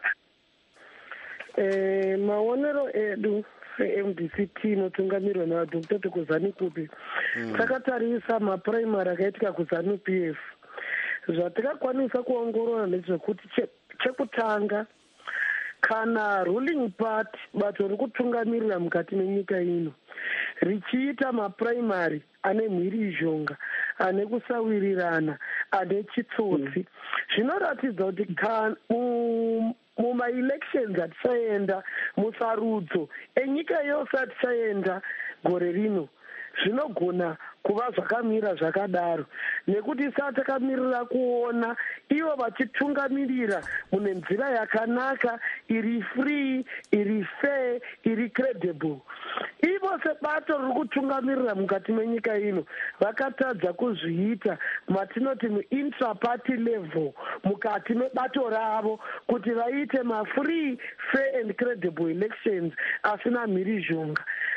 Maonero edu se-MDCT inotungamirwa naDr. Thokozani Kupe takatarisa mapuraimari akaitika kuZANU PF. Zvatakakwanisa kuongorora ndezvekuti chekutanga, kana ruling party, bato rikutungamirira mukati menyika ino, richiita mapuraimari ane mhirizhonga, ane kusawirirana, ane chitsotsi, zvinoratidza kuti muma-elections atichaenda, musarudzo enyika yose atichaenda gore rino, zvinogona kuva zvakamira zvakadaro, nekuti satakamirira kuona ivo vachitungamirira mune nzira yakanaka, iri free, iri fair, iri credible. Ivo sebato riri kutungamirira mukati menyika ino vakatadza kuzviita matinoti mu-intra-party level mukati mebato ravo kuti vaite ma-free, fair and credible elections asina mhirizhonga.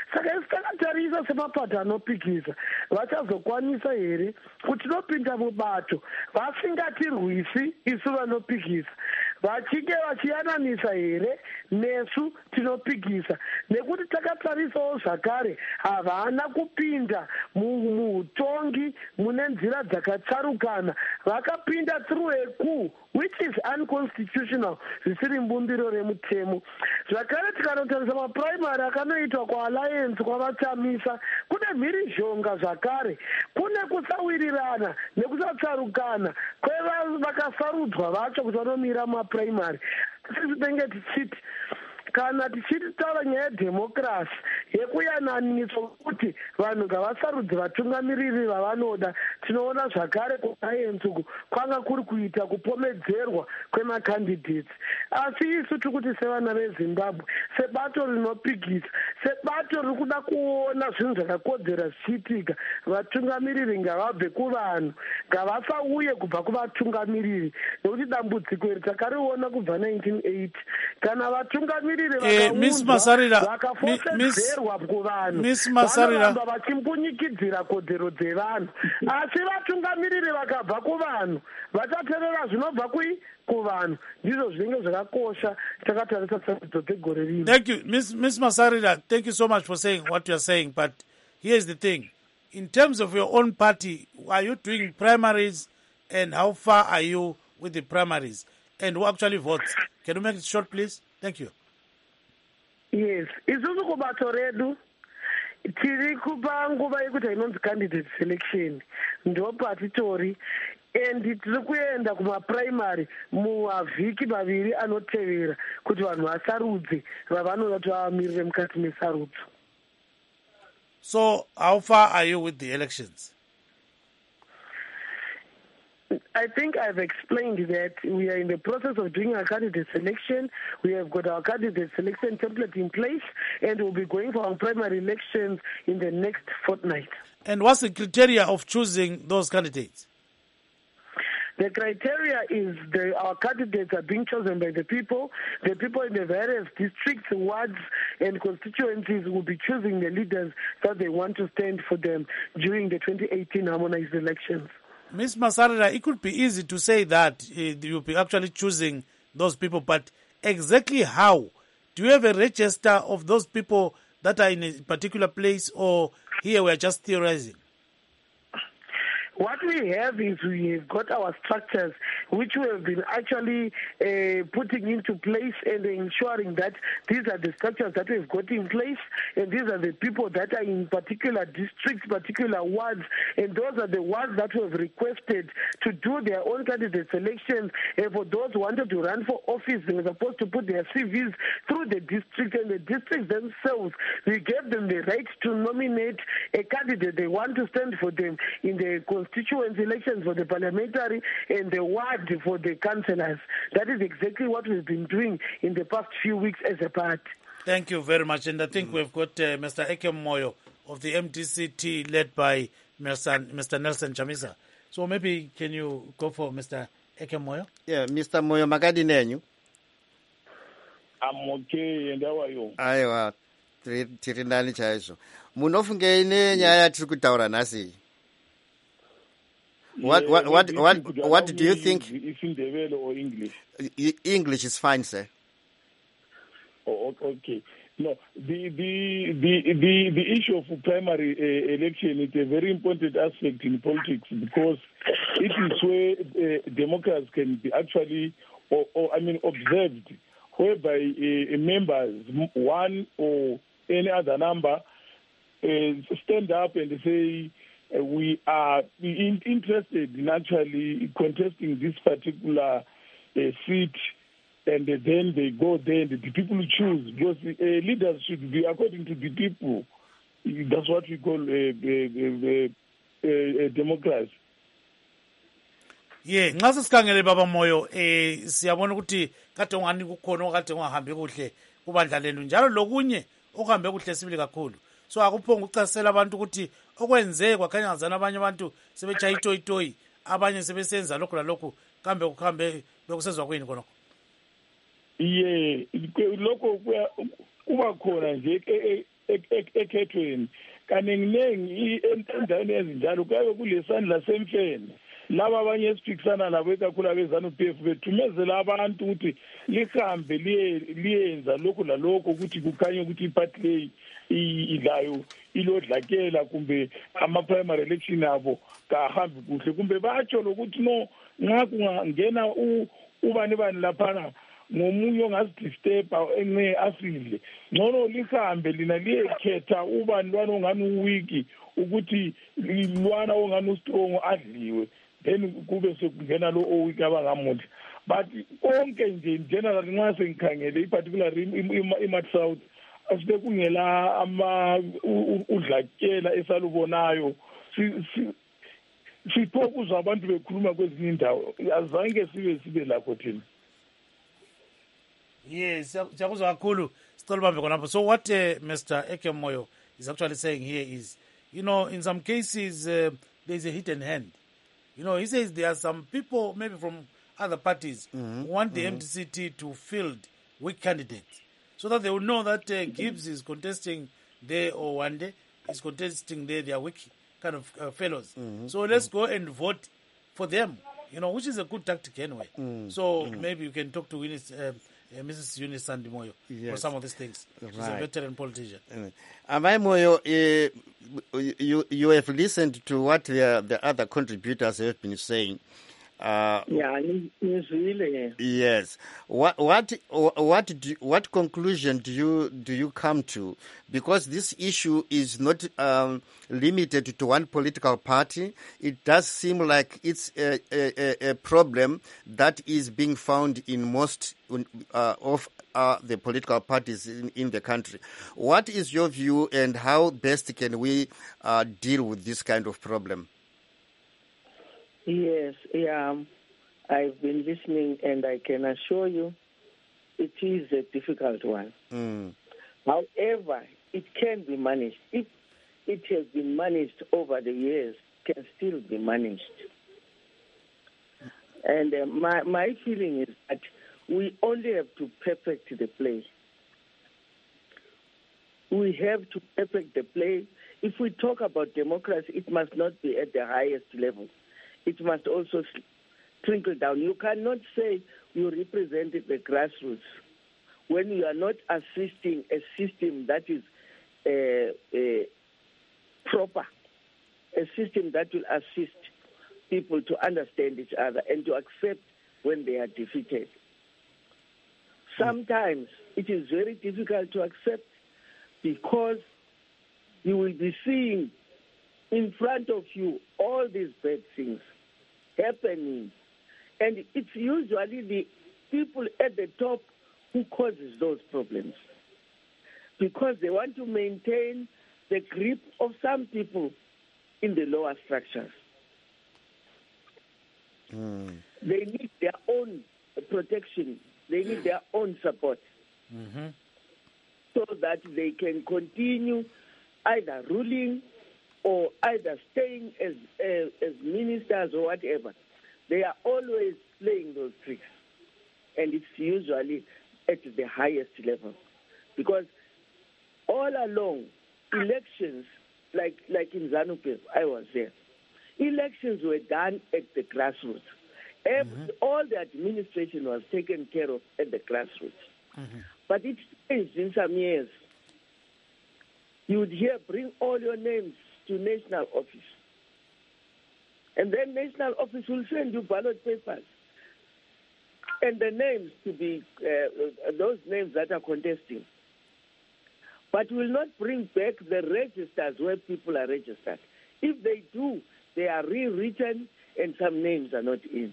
saka isi takatarisa semapato anopikisa vachazokwanisa here kuti tinopinda mubato vasingatirwisi isu vanopikisa vachinge vachiyananisa here nesu tinopikisa nekuti takatarisawo zvakare havana kupinda muutongi mune nzira dzakatsarukana vakapinda through a coup which is unconstitutional zvisiri mbumbiro remutemo zvakare tikanotarisa mapuraimary akanoitwa kualliance kwavachamisa kune mhirizhonga zvakare kune kusawirirana nekusatsarukana kwevakasarudzwa vacho kuti vanomira mumapuraimary tinenge tichiti kana tichiti tava nyaya yedhemokirasi yekuyananiswa kuti vanhu ngavasarudze vatungamiriri vavanoda tinoona zvakare kusayensuku kwanga kuri kuita kupomedzerwa kwemacandidates asi isu tiri kuti sevana vezimbabwe sebato rinopikisa sebato riri kuda kuona zvinhu zvakakodzera zvichiitika vatungamiriri ngavabve kuvanhu ngavasauye kubva kuvatungamiriri nekuti dambudziko iri takariona kubva 1980 kana vatungamiriri vakafosedzerwa kuvanhu vanoramba vachimbunyikidzira kodzero dzevanhu asi vatungamiriri vakabva kuvanhu vachateerera zvinobva kuvanhu ndizvo zvinenge zvakakosha takatarisa sadzidzo dzegore rino. Thank you Ms. Masarira, thank you so much for saying what you are saying, but here's the thing. In terms of your own party, are you doing primaries and how far are you with the primaries and who actually votes? Can you make it short please? Thank you. Yes, isusu kubato redu tiri kupa nguva yekuti inonzi candidate selection ndo patitori and tiri kuenda kumapuraimary muvhiki maviri anotevera kuti vanhu vasarudze vavanoda kuti vavamirire mukati mesarudzo. So how far are you with the elections? I think I've explained that we are in the process of doing our candidate selection. We have got our candidate selection template in place, and we'll be going for our primary elections in the next fortnight. And what's the criteria of choosing those candidates? The criteria is our candidates are being chosen by the people. The people in the various districts, wards, and constituencies will be choosing the leaders that they want to stand for them during the 2018 harmonized elections. Ms. Masarira, it could be easy to say that you'll be actually choosing those people, but exactly how? Do you have a register of those people that are in a particular place, or here we are just theorizing? What we have is we have got our structures which we have been actually putting into place and ensuring that these are the structures that we've got in place and these are the people that are in particular districts, particular wards, and those are the wards that we have requested to do their own candidate selections. And for those who wanted to run for office, they were supposed to put their CVs through the district, and the districts themselves, we gave them the right to nominate a candidate they want to stand for them in the constituency elections for the parliamentary and the ward for the councillors. That is exactly what we've been doing in the past few weeks as a party. Thank you very much. And I think we've got Mr. Ekem Moyo of the MDCT led by Mr. Nelson Chamisa. So maybe can you go for Mr. Ekem Moyo? Yeah, Mr. Moyo Magadi nenyu. I'm okay, and how are you? Aiwa, tiri ndani chaizvo. Munofunge ine nyaya tiri kutaura nhasi. What do you think? Is in Ndebele or English? English is fine, sir. Oh, okay. No, the issue of primary election is a very important aspect in politics because it is where democrats can be actually, observed, whereby members, one or any other number, stand up and say, we are interested in actually contesting this particular seat, and then they go there and the people choose, because leaders should be according to the people. That's what we call democracy. Yeah, nxa sesikhangele baba Moyo siyabona ukuthi kade ungani kukhona okade ungahambi kuhle kubandla lenu njalo lokunye okuhambe kuhle sibili kakhulu. So akuphonga ukuchasisela abantu ukuthi okwenze kwakhanya ngazana abanye abantu sebetshaya itoyitoyi, abanye sebesenza lokhu lalokhu, kambe kuhambe bekusezwa kweni khona. Yeah, lokho kuba khona nje ekhethweni kaninginingi endaweni ezinjalo kuyabe kulesandla semfene laba abanye esiphikisana nabo ekakhulu abeZANU-PF bethumezela abantu ukuthi lihambe liyenza lokhu lalokho ukuthi kukhanye ukuthi iphathi leyi ilayo ilodlakela kumbe ama-primary election abo kahambi kuhle kumbe batsho lokuthi no nxa kungangena ubani laphana ngomunye ongazidisturba enxe asidle ngcono lihambe lina liyekhetha ubani lwana ongani uwiki ukuthi lwana ongani ustrong adliwe then kube sekungena lo owiki abangamuhle but konke nje general nxa sengikhangele iparticularly iMarch South asibe kungela udlakela esalubonayo sithokuzwa abantu bekhuluma kwezinye indawo azange sibe lakho thina. Yes, siyakuzwa kakhulu Sicela khonapho. So what Mr. Ekemoyo is actually saying here is, you know, in some cases there's a hidden hand. You know, he says there are some people maybe from other parties who want the MDCT to field weak candidates so that they will know that Gibbs is contesting there or Wande is contesting there. They are weak kind of fellows. So let's go and vote for them, you know, which is a good tactic anyway. So maybe you can talk to Mrs. Eunice Sandimoyo for some of these things. She's a veteran politician. Moyo, you have listened to what the other contributors have been saying. Yes. What conclusion do you come to? Because this issue is not limited to one political party. It does seem like it's a problem that is being found in most of the political parties in the country. What is your view, and how best can we deal with this kind of problem? Yes, I've been listening, and I can assure you it is a difficult one. However, it can be managed. If it has been managed over the years, it can still be managed. And my feeling is that we only have to perfect the play. We have to perfect the play. If we talk about democracy, it must not be at the highest level. It must also trickle down. You cannot say you represent the grassroots when you are not assisting a system that is proper, a system that will assist people to understand each other and to accept when they are defeated. Sometimes it is very difficult to accept because you will be seeing in front of you all these bad things happening. And it's usually the people at the top who causes those problems because they want to maintain the grip of some people in the lower structures. They need their own protection. They need their own support so that they can continue either ruling or either staying as ministers or whatever. They are always playing those tricks. And it's usually at the highest level. Because all along, elections, like in ZANU-PF, I was there, elections were done at the grassroots. All the administration was taken care of at the grassroots. But it changed in some years. You would hear, bring all your names to national office. And then national office will send you ballot papers. And the names to be, those names that are contesting. But will not bring back the registers where people are registered. If they do, they are rewritten and some names are not in.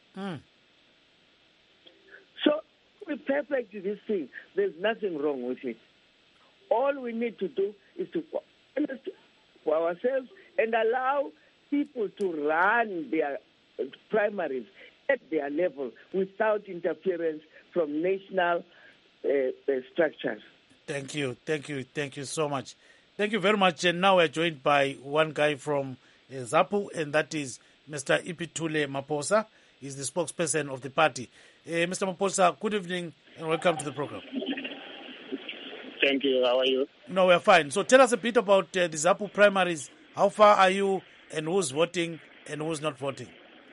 So we perfect this thing. There's nothing wrong with it. All we need to do is to understand for ourselves and allow people to run their primaries at their level without interference from national structures. Thank you so much. Thank you very much. And now we're joined by one guy from ZAPU, and that is Mr. Ipitule Maposa. He's the spokesperson of the party. Mr. Maposa, good evening and welcome to the program. Thank you. How are you? No, we're fine. So tell us a bit about the ZAPU primaries. How far are you, and who's voting and who's not voting?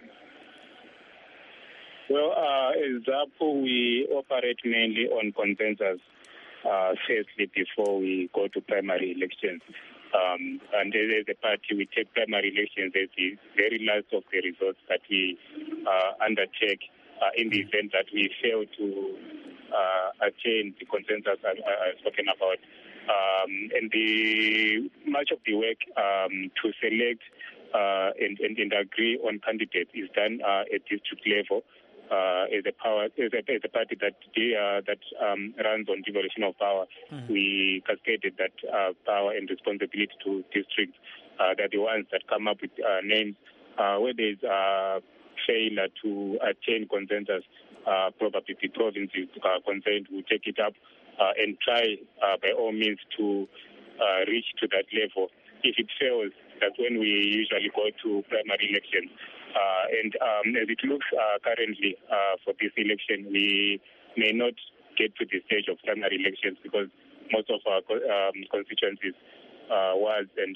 Well, as ZAPU, we operate mainly on consensus, firstly, before we go to primary elections. And as a party, we take primary elections as the very last of the results that we undertake in the event that we fail to attain the consensus I've spoken about. And much of the work to select and agree on candidates is done at district level. As a party that runs on devolution of power, we cascaded that power and responsibility to districts. They're the ones that come up with names where there's failure to attain consensus. Probably the provinces concerned will take it up and try by all means to reach to that level. If it fails, that's when we usually go to primary elections. And as it looks currently for this election, we may not get to the stage of primary elections because most of our constituencies was and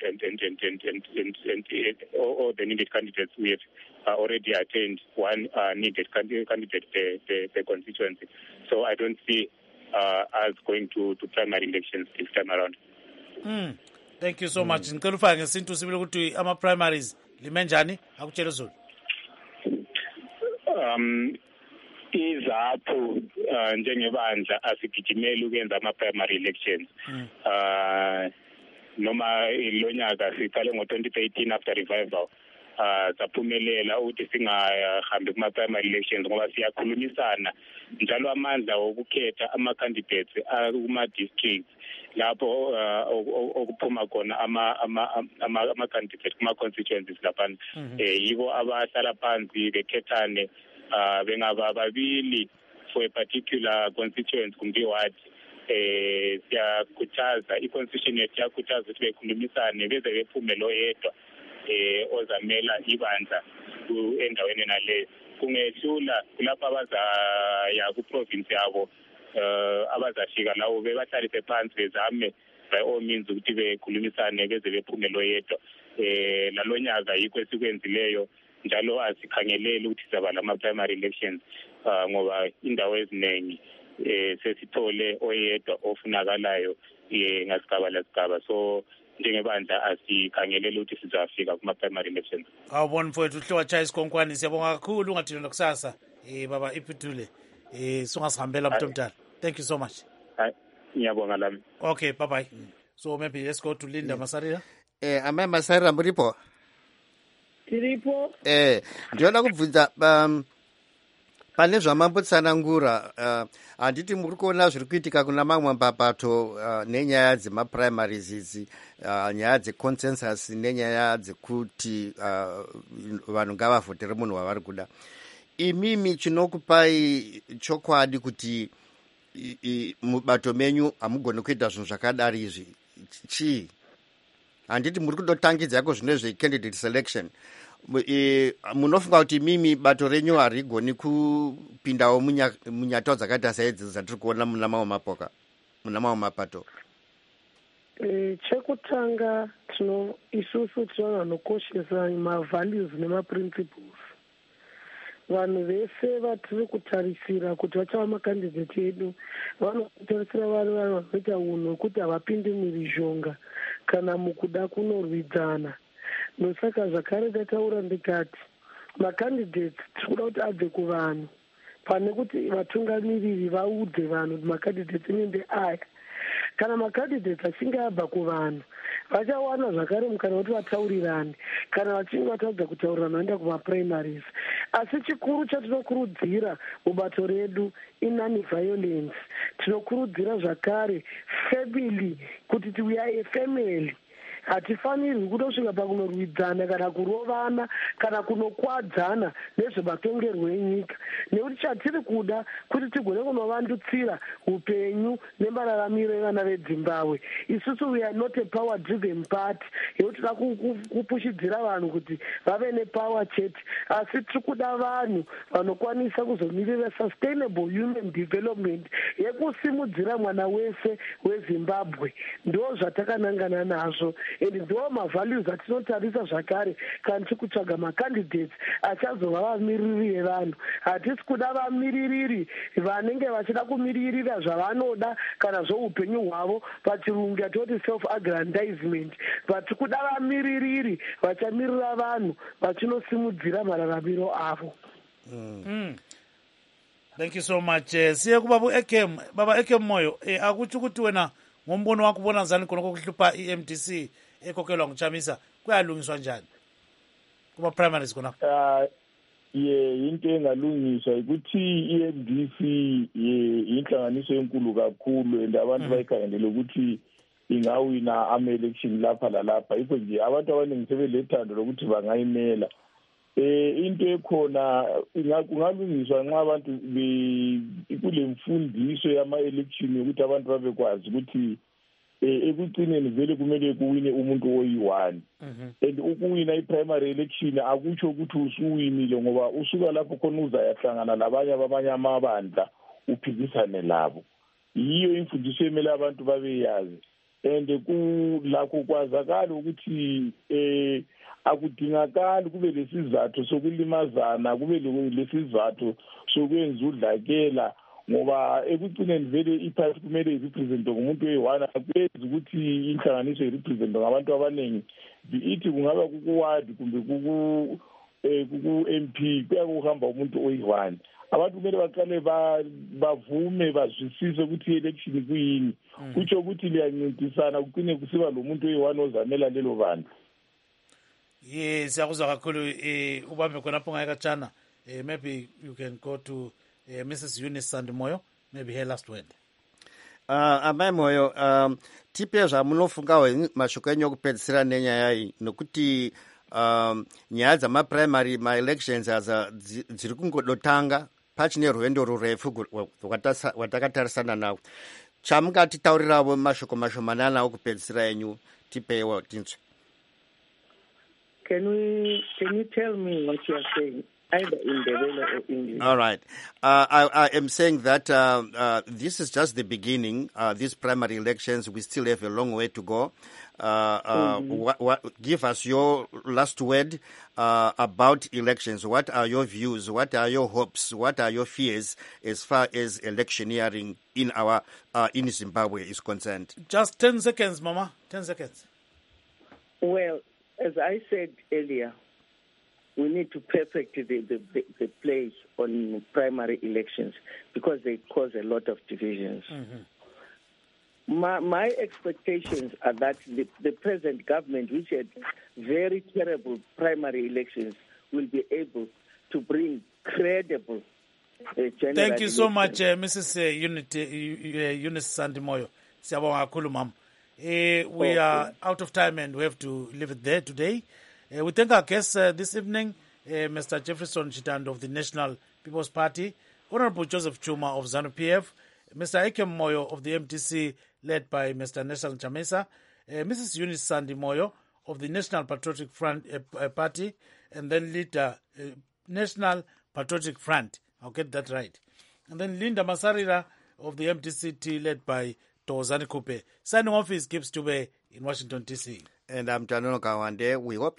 all the needed candidates we have already attained one needed candidate the constituency. So I don't see us going to primary elections this time around. Thank you so much. Ngicela ufake ngesintu sibile ukuthi ama primaries limenjani akutshela Zulu. IZAPU njengebandla asigijimeli ukwenza ama-primary elections. Noma lonyaka siqale ngo-2013 after revival saphumelela ukuthi singahambi kuma-primary elections ngoba siyakhulumisana njalo amandla okukhetha ama-candidates kuma-districts lapho okuphuma khona ama-candidates kuma-constituencies laphana. Yibo abahlala phansi bekhethane bengaba babili for a particular constituency kumbe ward. Siyakhuthaza i-constitution yethu yakhuthaza ukuthi bekhulumisane beze bephume lo yedwa ozamela ibandla endaweni naleyo. Kungehlula kulapho abazaya ku-province yabo abazafika lawo bebahlalise phansi bezame by all means ukuthi bekhulumisane beze bephume lo yedwa. Lalo nyaka yikho esikwenzileyo njalo asikhangeleli ukuthi sizaba lama-primary elections ngoba indawo eziningi sesithole oyedwa ofunakalayo ngasigaba lasigaba. So njengebandla asikhangeleli ukuthi sizafika kuma-primary elections. Awubona mfowethu uHlowa Chaya Sikhonkwane, siyabonga kakhulu ungathini nokusasa baba iPhithule sungasihambela muntu omdala. Thank you so much. Ngiyabonga lami. Okay, bye bye. So maybe let's go to Linda Masarira. Ama Masarira muripo? Tiripo? Ndioda kubvunza pane zvamambotsanangura handiti muri kuona zviri kuitika kuna mamwe mapapato nenyaya dzemaprimaries idzi, nyaya dzeconsensus nenyaya dzekuti vanhu ngavavhotere munhu wavari kuda. Imimi chinokupai chokwadi kuti mubato menyu hamugoni kuita zvinhu zvakadaro izvi chii? Handiti muri kutotangidza yako zvino zvecandidate selection. Munofunga kuti mimi bato renyu harigoni kupindawo munyatao dzakaita saidzi dzatiri kuona muna mamwe mapoka muna mamwe mapato? Chekutanga isusu tinokoshesa mavalues nemaprinciples. Vanhu vese vatiri kutarisira kuti vachava makandidate edu vanotarisira vari vanhu vanoita unhu hwekuti havapindi mhirizhonga kana mukuda kunorwidzana. Nosaka zvakare ndataura ndikati makandidates tinoda kuti abve kuvanhu pane kuti vatungamiriri vaudze vanhu kuti makandidates inende aya. Kana makandidates achinge abva kuvanhu vachawana zvakare mukana kuti vataurirane kana vachinge vatadza kutaurirana vaenda kumaprimaries. Asi chikuru chatinokurudzira mubato redu inani-violence. Tinokurudzira zvakare family kuti we are a family. hatifanirwi kutosvika pakunorwidzana kana kurovana kana kunokwadzana nezvematongerwo enyika, nekuti chatiri kuda kuti tigone kunovandutsira upenyu nemararamiro evana vezimbabwe. Isusu we are not a power driven party yekuti tida kupushidzira vanhu kuti vave nepower chete, asi tiri kuda vanhu vanokwanisa kuzomirira sustainable human development yekusimudzira mwana wese wezimbabwe. Ndo zvatakanangana nazvo, and ndo mavalues atinotarisa zvakare kana tiri kutsvaga macandidates achazova vamiriri vevanhu. Hatisi kuda vamiririri vanenge vachida kumiririra zvavanoda kana zvoupenyu hwavo, pachirungu yatinoti self aggrandizement, but kuda vamiririri vachamirira vanhu vachinosimudzira mararamiro avo. Thank you so much. Siye kubaba Ekem, baba Ekem Moyo, akutsho ukuthi wena ngombono wakho ubona njani khona kokuhlupha iMDC ekhokelwa nguChamisa kuyalungiswa njani kuma primaries khona? Into engalungiswa ukuthi iMDC inhlanganiso enkulu kakhulu and abantu bayikhangelele ukuthi ingawina ama-election lapha lalapha. Yikho nje abantu abaningi sebelethando lokuthi bangayimela. Into ekhona kungalungiswa nxa abantu kule mfundiso yama-election yokuthi abantu babekwazi ukuthi ekucineni vele kumele kuwine umuntu oyi-1. And ukuwina i-primary election akutsho ukuthi usuwinile, ngoba usuka lapho khona uzayahlangana labanye amabandla uphikisane labo. Yiyo imfundiso emele abantu babeyazi. And kulakho kwazakala ukuthi akudingakali kube lesizathu sokulimazana, kube lesizathu sokwenza udlakela, ngoba ekucineni vele iparty kumele irepresentwe ngumuntu oyi-1. Akwenzi ukuthi inhlanganiso irepresentwe ngabantu abaningi, ithi kungaba kukuward kumbe kuku-MP, kuyakuhamba umuntu oyi-1. Abantu kumele baqale bavume bazwisise ukuthi i-election kuyini, kutsho ukuthi liyancintisana kucine kusiba lo muntu oyi-1 ozamela lelo bantu. Yes, siyakuzwa kakhulu ubambe khonapho ngayikatshana. Maybe you can go to Mrs. Eunice Sandimoyo, maybe her last word. Amai Moyo, tipe zvamunofungawo mashoko enyu okupedzisira nenyaya iyi, nokuti nyaya dzamaprimary ma-elections dziri kungodotanga pachine rwendo rurefu rwatakatarisana nawo. Chamungatitaurirawo mashoko mashomanana okupedzisira enyu, tipewo tinzwe. Can you tell me what you are saying, either in Ndebele or English? All right. I am saying that this is just the beginning. These primary elections, we still have a long way to go. Give us your last word about elections. What are your views? What are your hopes? What are your fears as far as electioneering in Zimbabwe is concerned? Just 10 seconds, Mama. 10 seconds. Well, as I said earlier, we need to perfect the play on primary elections because they cause a lot of divisions. My expectations are that the present government, which had very terrible primary elections, will be able to bring credible general Thank you so elections. much, Mrs. Eunice Sandimoyo. Siyabonga kakhulu, Mama. We are out of time and we have to leave it there today. We thank our guests this evening, Mr. Jefferson Chitando of the National People's Party, Honorable Joseph Chuma of ZANU-PF, Mr. Ekem Moyo of the MDC, led by Mr. Nelson Chamisa, Mrs. Eunice Sandimoyo of the National Patriotic Front Party, and then leader National Patriotic Front. I'll get that right. And then Linda Masarira of the MDC, led by Tozani Kupe. Signing off is Gibbs Tube in Washington, D.C. And I'm Janono Kawande. We hope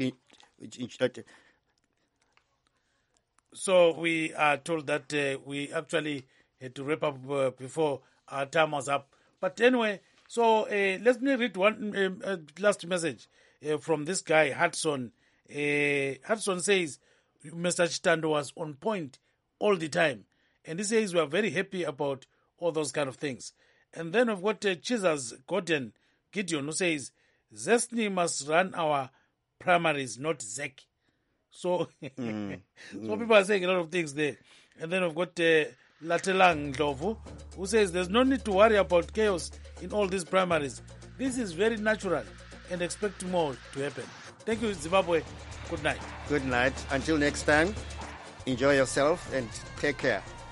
So we are told that we actually had to wrap up before our time was up. But anyway, so let me read one last message from this guy, Hudson. Hudson says, Mr. Chitando was on point all the time. And he says we are very happy about all those kind of things. And then we've got Chisas Gideon, who says, Zesni must run our primaries, not Zek. So, so people are saying a lot of things there. And then we've got Latelang Ndovu, who says there's no need to worry about chaos in all these primaries. This is very natural. and expect more to happen. Thank you, Zimbabwe. Good night. Good night. Until next time, enjoy yourself and take care.